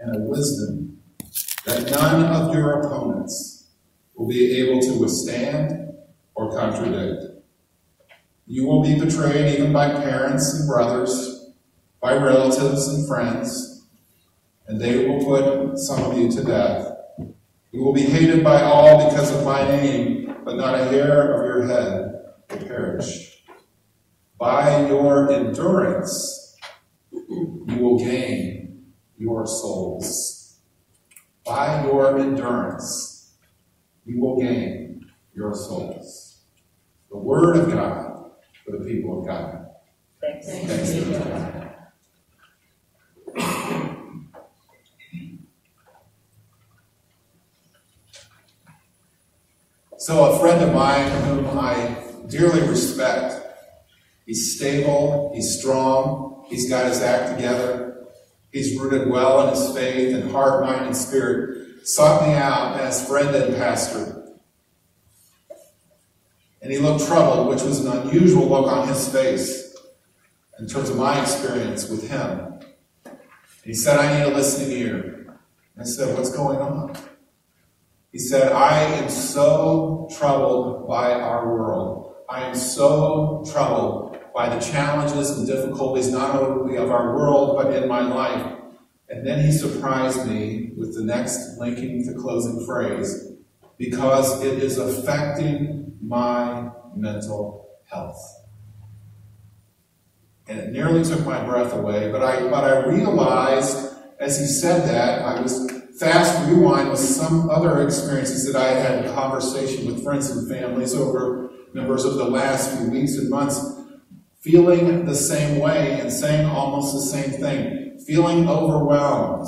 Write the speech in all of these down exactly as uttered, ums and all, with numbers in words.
and a wisdom that none of your opponents will be able to withstand or contradict. You will be betrayed even by parents and brothers, by relatives and friends, and they will put some of you to death. You will be hated by all because of my name, but not a hair of your head will perish. By your endurance, you will gain your souls. By your endurance, you will gain your souls. The word of God for the people of God. Thanks. Thanks be to God. So a friend of mine whom I dearly respect, he's stable, he's strong, he's got his act together, he's rooted well in his faith and heart, mind, and spirit, sought me out as friend and pastor. And he looked troubled, which was an unusual look on his face in terms of my experience with him. And he said, I need a listening ear. And I said, what's going on? He said, I am so troubled by our world. I am so troubled by the challenges and difficulties not only of our world, but in my life. And then he surprised me with the next linking to closing phrase, because it is affecting my mental health. And it nearly took my breath away, but I, but I realized as he said that, I was fast rewind with some other experiences that I had in conversation with friends and families over numbers of the last few weeks and months, feeling the same way and saying almost the same thing, feeling overwhelmed.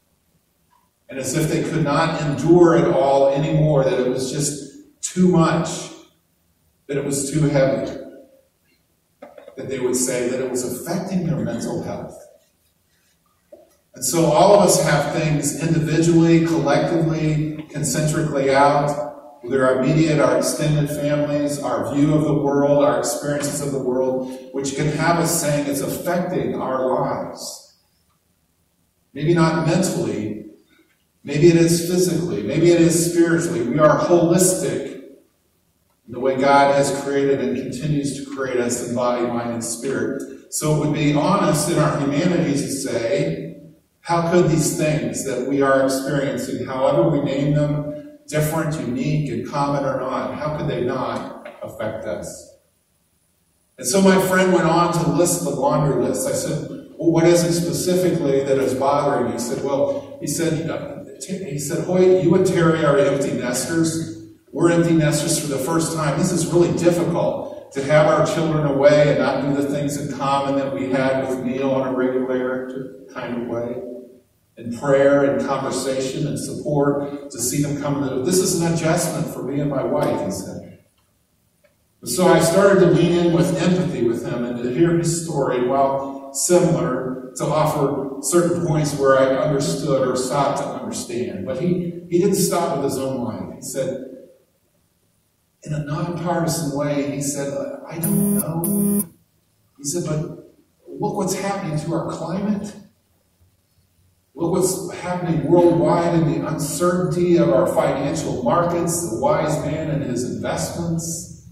And as if they could not endure it all anymore, that it was just too much, that it was too heavy, that they would say that it was affecting their mental health. And so all of us have things individually, collectively, concentrically out, whether our immediate, our extended families, our view of the world, our experiences of the world, which can have us saying it's affecting our lives. Maybe not mentally, maybe it is physically, maybe it is spiritually. We are holistic in the way God has created and continues to create us in body, mind, and spirit. So it would be honest in our humanity to say, how could these things that we are experiencing, however we name them, different, unique, and common or not, how could they not affect us? And so my friend went on to list the laundry list. I said, well, what is it specifically that is bothering you? He said, well, he said, he said, Hoyt, you and Terry are empty nesters. We're empty nesters for the first time. This is really difficult to have our children away and not do the things in common that we had with Neil on a regular kind of way. And prayer and conversation and support to see them come to. This is an adjustment for me and my wife, he said. So I started to lean in with empathy with him and to hear his story, while similar, to offer certain points where I understood or sought to understand. But he, he didn't stop with his own life. He said, in a nonpartisan way, he said, I don't know. He said, but look what's happening to our climate. Look what's happening worldwide in the uncertainty of our financial markets, the wise man and his investments.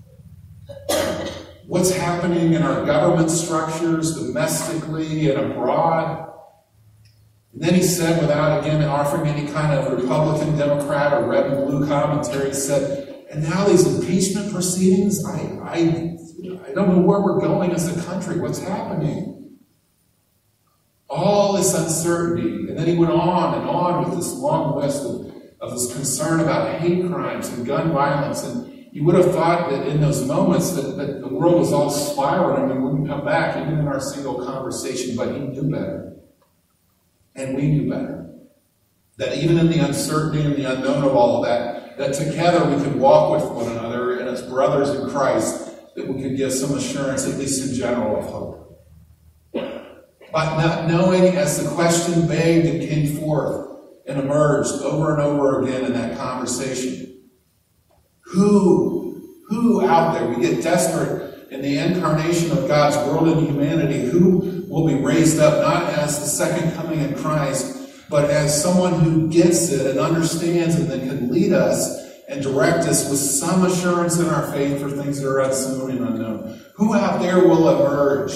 What's happening in our government structures, domestically and abroad. And then he said, without again offering any kind of Republican, Democrat, or red and blue commentary, he said, and now these impeachment proceedings, I, I, I don't know where we're going as a country. What's happening? All this uncertainty. And then he went on and on with this long list of, of this concern about hate crimes and gun violence. And you would have thought that in those moments that, that the world was all spiraling and wouldn't come back, even in our single conversation, but he knew better. And we knew better. That even in the uncertainty and the unknown of all of that, that together we could walk with one another and as brothers in Christ, that we could give some assurance, at least in general, of hope. But not knowing, as the question begged and came forth and emerged over and over again in that conversation, who, who out there, we get desperate in the incarnation of God's world and humanity, who will be raised up not as the second coming of Christ, but as someone who gets it and understands and then can lead us and direct us with some assurance in our faith for things that are unseen and unknown. Who out there will emerge?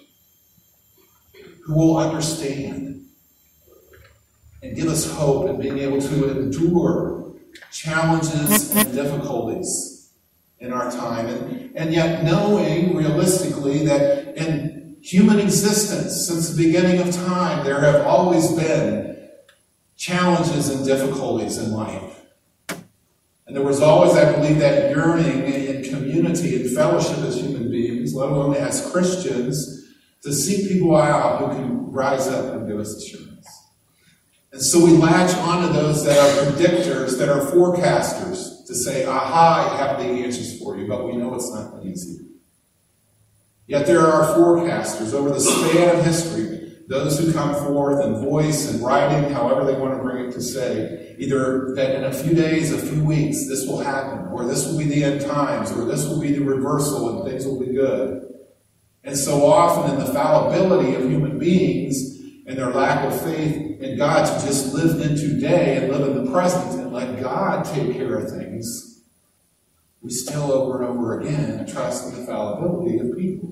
Who will understand and give us hope in being able to endure challenges and difficulties in our time, and, and yet knowing realistically that in human existence since the beginning of time there have always been challenges and difficulties in life. And there was always, I believe, that yearning in community and fellowship as human beings, let alone as Christians, to seek people out who can rise up and give us assurance. And so we latch onto those that are predictors, that are forecasters, to say, aha, I have the answers for you, but we know it's not easy. Yet there are forecasters over the span of history, those who come forth in voice and writing, however they want to bring it to say, either that in a few days, a few weeks, this will happen, or this will be the end times, or this will be the reversal and things will be good. And so often in the fallibility of human beings and their lack of faith in God to just live in today and live in the present and let God take care of things, we still over and over again trust in the fallibility of people.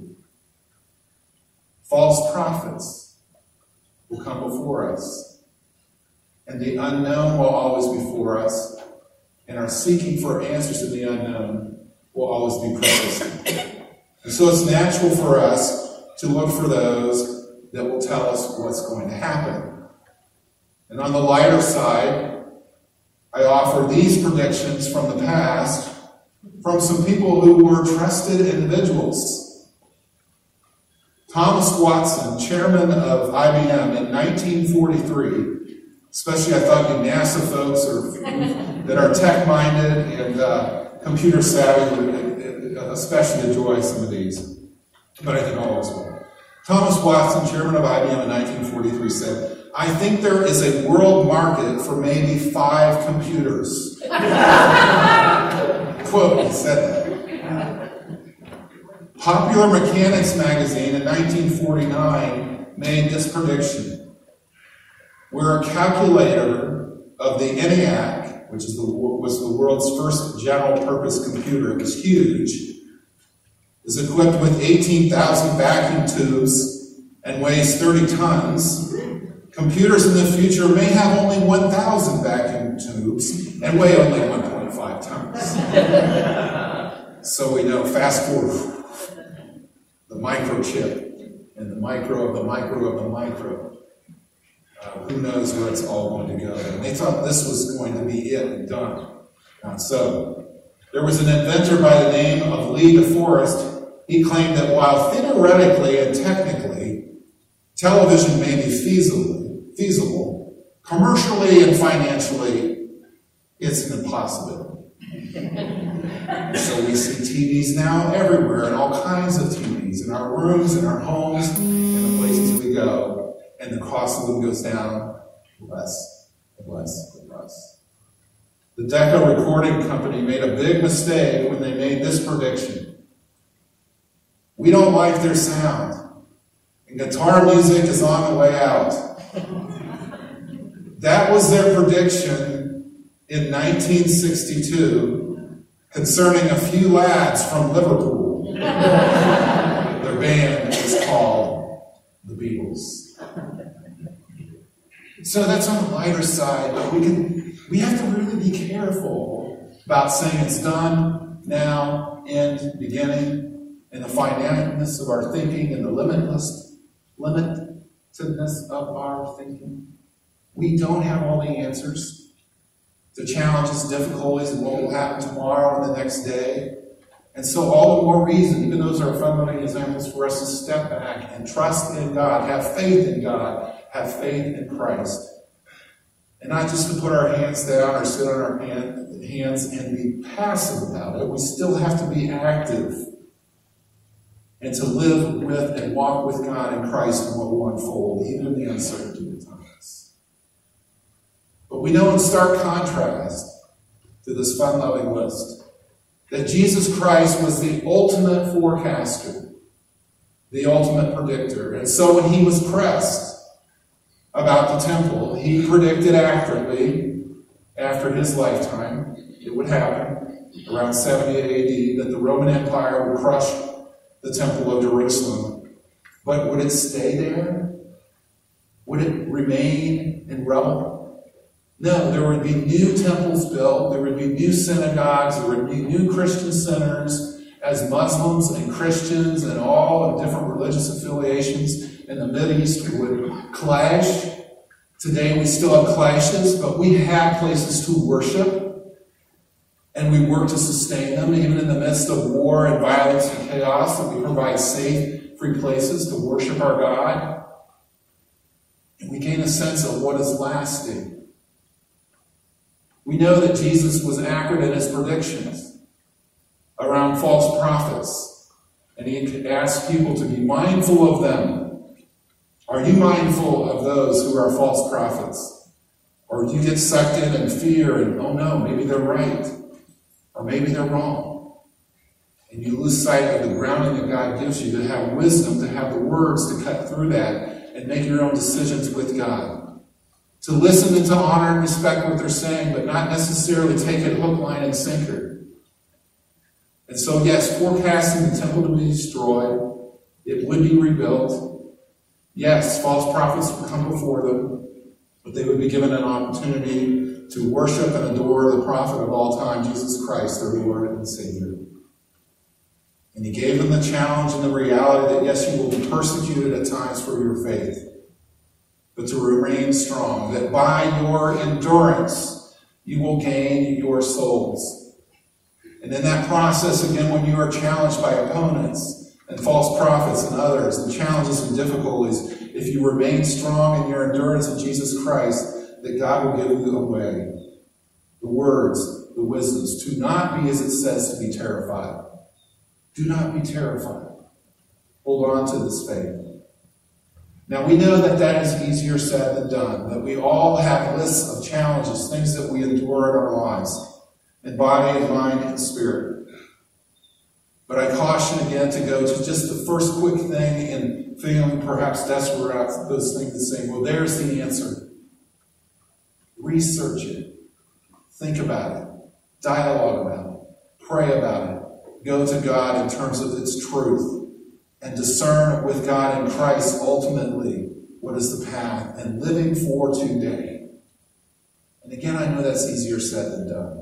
False prophets will come before us, and the unknown will always be before us, and our seeking for answers to the unknown will always be persistent. And so it's natural for us to look for those that will tell us what's going to happen. And on the lighter side, I offer these predictions from the past from some people who were trusted individuals. Thomas Watson, chairman of I B M in nineteen forty-three, especially I thought you NASA folks or that are tech-minded and uh, computer savvy would especially enjoy some of these, but I think all of us will. Thomas Watson, chairman of I B M in nineteen forty-three, said, "I think there is a world market for maybe five computers." Quote, he said that. Popular Mechanics magazine in nineteen forty-nine made this prediction: where a calculator of the ENIAC, which is the, was the world's first general-purpose computer, it was huge, is equipped with eighteen thousand vacuum tubes and weighs thirty tons, computers in the future may have only one thousand vacuum tubes and weigh only one point five tons. So we know, fast forward, the microchip and the micro of the micro of the micro. Uh, who knows where it's all going to go. And they thought this was going to be it and done. Not so. There was an inventor by the name of Lee DeForest. He claimed that while theoretically and technically television may be feasible, feasible, commercially and financially, it's an impossibility. So we see T Vs now everywhere, and all kinds of T Vs, in our rooms, in our homes, in the places we go. And the cost of them goes down less and less and less. The Decca Recording Company made a big mistake when they made this prediction. We don't like their sound, and guitar music is on the way out. That was their prediction in nineteen sixty-two concerning a few lads from Liverpool. Their band is called the Beatles. So that's on the lighter side, but we can we have to really be careful about saying it's done, now, end, beginning, and the finiteness of our thinking and the limitless limitedness of our thinking. We don't have all the answers to challenges, difficulties, and what will happen tomorrow and the next day. And so all the more reason, even those are fun-loving examples, for us to step back and trust in God, have faith in God, have faith in Christ. And not just to put our hands down or sit on our hand, hands and be passive about it. We still have to be active and to live with and walk with God and Christ in what will unfold, even in the uncertainty of times. But we know in stark contrast to this fun-loving list that Jesus Christ was the ultimate forecaster, the ultimate predictor. And so when he was pressed about the temple. He predicted accurately, after his lifetime, it would happen, around seventy A D, that the Roman Empire would crush the Temple of Jerusalem. But would it stay there? Would it remain in rubble? No, there would be new temples built, there would be new synagogues, there would be new Christian centers, as Muslims and Christians and all of different religious affiliations in the Mideast would clash. Today we still have clashes, but we have places to worship, and we work to sustain them, even in the midst of war and violence and chaos, that we provide safe, free places to worship our God. And we gain a sense of what is lasting. We know that Jesus was accurate in his predictions around false prophets, and he asked people to be mindful of them. Are you mindful of those who are false prophets? Or do you get sucked in and fear and, oh no, maybe they're right, or maybe they're wrong? And you lose sight of the grounding that God gives you to have wisdom, to have the words to cut through that and make your own decisions with God. To listen and to honor and respect what they're saying, but not necessarily take it hook, line, and sinker. And so, yes, forecasting the temple to be destroyed, it would be rebuilt. Yes, false prophets would come before them, but they would be given an opportunity to worship and adore the prophet of all time, Jesus Christ, their Lord and Savior. And he gave them the challenge and the reality that, yes, you will be persecuted at times for your faith, but to remain strong, that by your endurance you will gain your souls. And in that process, again, when you are challenged by opponents and false prophets and others, and challenges and difficulties, if you remain strong in your endurance in Jesus Christ, that God will give you a way, the words, the wisdoms, to not be, as it says, to be terrified. Do not be terrified. Hold on to this faith. Now, we know that that is easier said than done, that we all have lists of challenges, things that we endure in our lives, in body and mind and spirit. But I caution again to go to just the first quick thing and feeling perhaps desperate about those things and saying, well, there's the answer. Research it. Think about it. Dialogue about it. Pray about it. Go to God in terms of its truth. And discern with God in Christ ultimately what is the path and living for today. And again, I know that's easier said than done.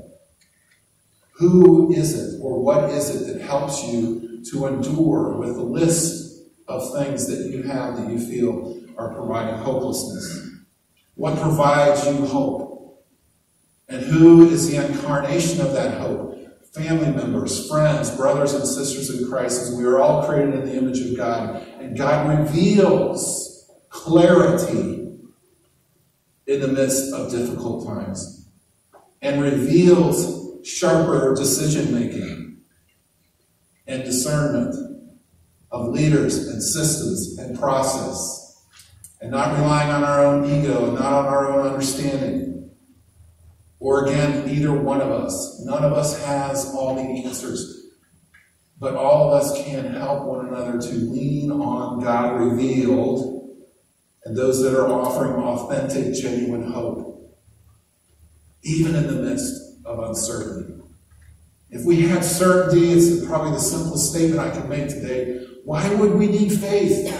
Who is it or what is it that helps you to endure with the list of things that you have that you feel are providing hopelessness? What provides you hope? And who is the incarnation of that hope? Family members, friends, brothers and sisters in Christ, as we are all created in the image of God. And God reveals clarity in the midst of difficult times. And reveals sharper decision-making and discernment of leaders and systems and process, and not relying on our own ego and not on our own understanding. Or again, either one of us. None of us has all the answers, but all of us can help one another to lean on God revealed and those that are offering authentic, genuine hope, even in the midst of uncertainty. If we had certainty, it's probably the simplest statement I can make today. Why would we need faith?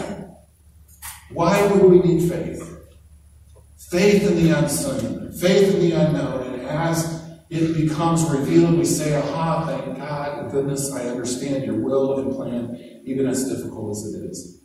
Why would we need faith? Faith in the unseen, faith in the unknown, and as it becomes revealed, we say, aha, thank God, goodness, I understand your will and plan, even as difficult as it is.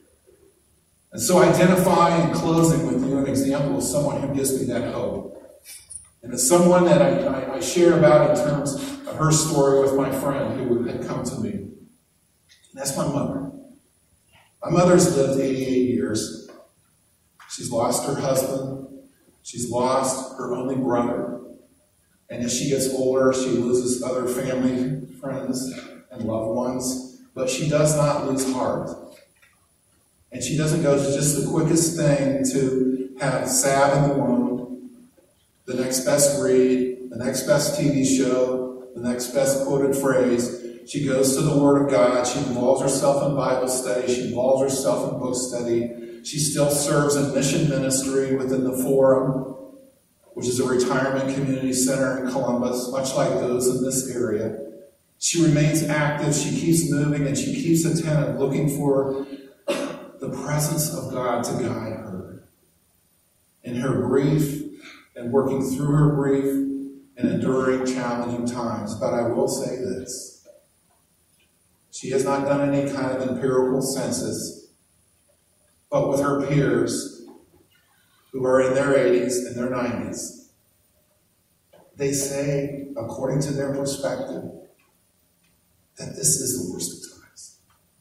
And so identify in closing with you an example of someone who gives me that hope. And it's someone that I, I, I share about in terms of her story with my friend who had come to me. And that's my mother. My mother's lived eighty-eight years. She's lost her husband. She's lost her only brother. And as she gets older, she loses other family, friends, and loved ones. But she does not lose heart. And she doesn't go to just the quickest thing to have salve in the wound, the next best read, the next best T V show, the next best quoted phrase. She goes to the Word of God. She involves herself in Bible study. She involves herself in book study. She still serves in mission ministry within the Forum, which is a retirement community center in Columbus, much like those in this area. She remains active, she keeps moving, and she keeps attentive, looking for the presence of God to guide her in her grief and working through her grief and enduring challenging times. But I will say this. She has not done any kind of empirical census, but with her peers who are in their eighties and their nineties, they say, according to their perspective, that this is the worst of times.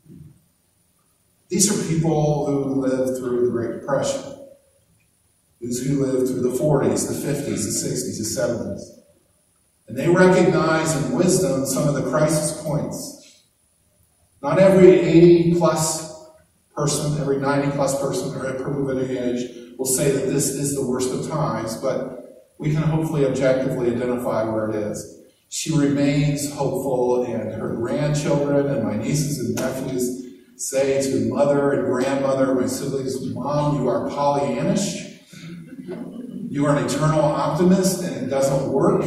These are people who lived through the Great Depression, those who lived through the forties, the fifties, the sixties, the seventies. And they recognize in wisdom some of the crisis points. Not every eighty-plus person, every ninety-plus person, or at proven age will say that this is the worst of times, but we can hopefully objectively identify where it is. She remains hopeful, and her grandchildren and my nieces and nephews say to mother and grandmother, my siblings, Mom, you are Pollyannish. You are an eternal optimist, and it doesn't work.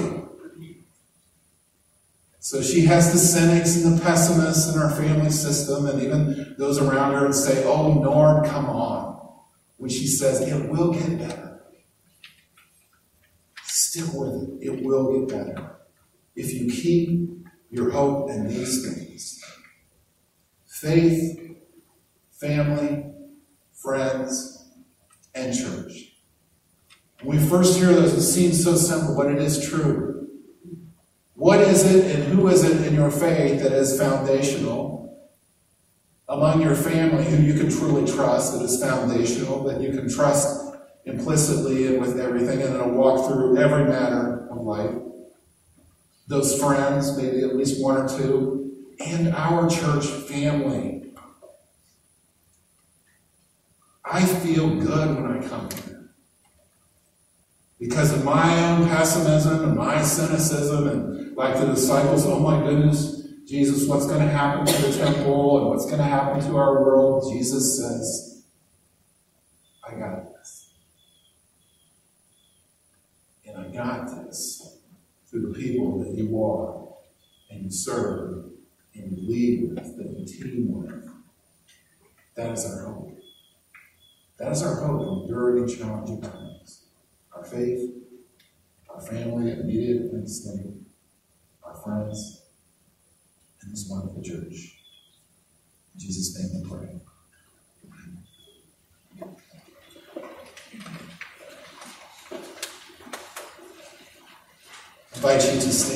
So she has the cynics and the pessimists in our family system, and even those around her, and say, oh, Norm, come on. When she says, it will get better. Stick with it. It will get better. If you keep your hope in these things. Faith, family, friends, and church. When we first hear those, it seems so simple, but it is true. What is it and who is it in your faith that is foundational? Among your family, who you can truly trust, that is foundational, that you can trust implicitly and with everything, and it'll walk through every matter of life. Those friends, maybe at least one or two, and our church family. I feel good when I come here. Because of my own pessimism and my cynicism, and like the disciples, oh my goodness, Jesus, what's going to happen to the temple and what's going to happen to our world? Jesus says, I got this. And I got this through the people that you are, and you serve, and you lead with, that you team with. That is our hope. That is our hope in enduring and challenging times. Our faith, our family, immediate and extended, our friends, and this wonderful church. In Jesus' name we pray. I invite you to stand.